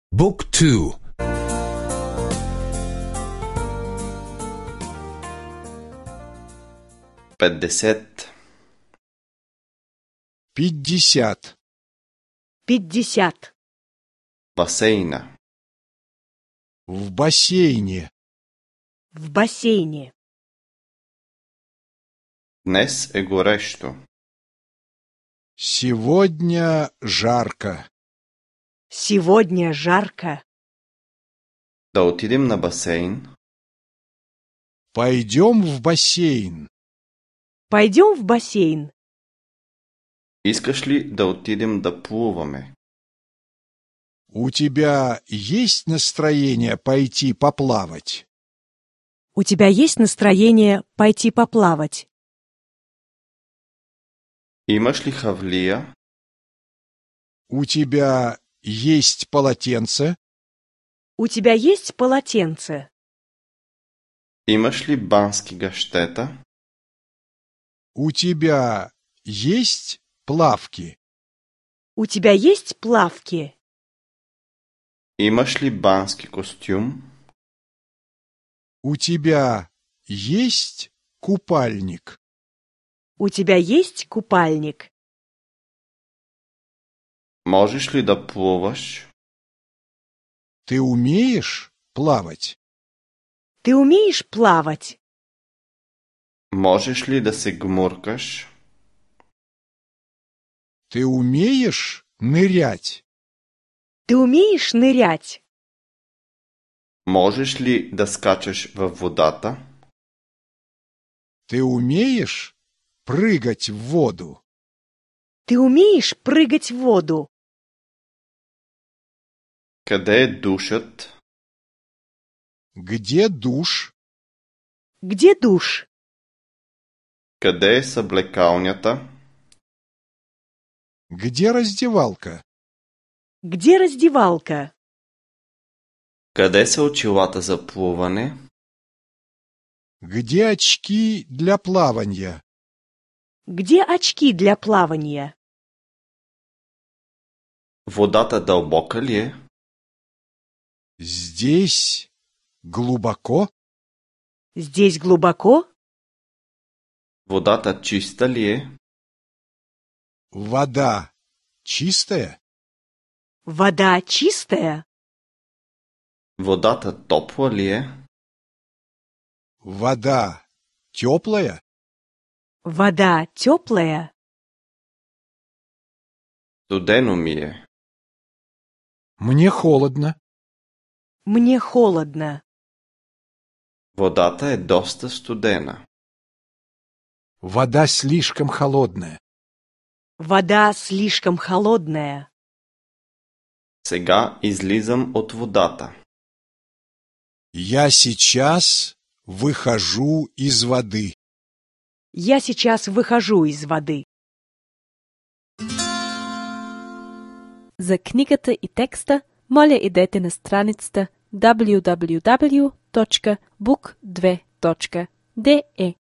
بوك تو 50 50. 50. басейна. В бассейне. В бассейне. Днес е горещо. Сегодня жарко. Сегодня жарко. Да отидем на басейн. Пойдем в бассейн. Пойдем в бассейн. Искаш ли да отидем да плуваме? У тебя есть настроение пойти поплавать? У тебя есть настроение пойти поплавать? Имаш ли хавлия? У тебя есть полотенце? У тебя есть полотенце? Имаш ли бански гащета? У тебя есть плавки? У тебя есть плавки? Имаш ли бански костюм? У тебя есть купальник? У тебя есть купальник? Можеш ли да плуваш? Ты умеешь плавать? Ты умеешь плавать? Можеш ли да се гмуркаш? Ты умеешь нырять? Ты умеешь нырять? Можеш ли да скачаш във водата? Ты умеешь прыгать в воду? Ты умеешь прыгать в воду? Къде е душът? Где душ? Где душ? Къде е съблекалнята? Где раздевалка? Где раздевалка? Къде са очилата за плуване? Где очки для плавания? Где очки для плавания? Водата дълбока ли е? Здесь глубоко? Здесь глубоко? Водата чиста ли е? Вода чистая? Вода чистая? Водата топла ли е? Вода теплая? Вода теплая? Студено ми е. Мне холодно. Мне холодно. Водата е доста студена. Вода слишком холодная. Вода слишком холодная. Сега излизам от водата. Я сейчас выхожу из воды. Я сейчас выхожу из воды. За книгата и текста, моля идете на страницата www.book2.de.